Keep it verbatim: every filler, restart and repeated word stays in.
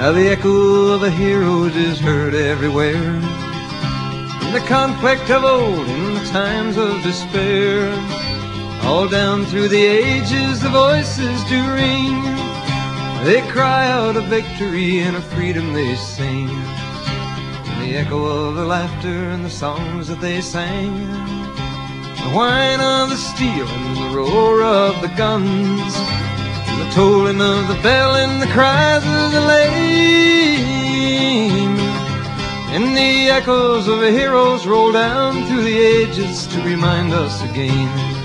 Now the echo of a hero is heard everywhere, in the conflict of old, in the times of despair. All down through the ages the voices do ring. They cry out of victory and of freedom they sing. In the echo of the laughter and the songs that they sang, the whine of the steel and the roar of the guns, and the tolling of the bell and the cries of the lame. And the echoes of a heroes roll down through the ages to remind us again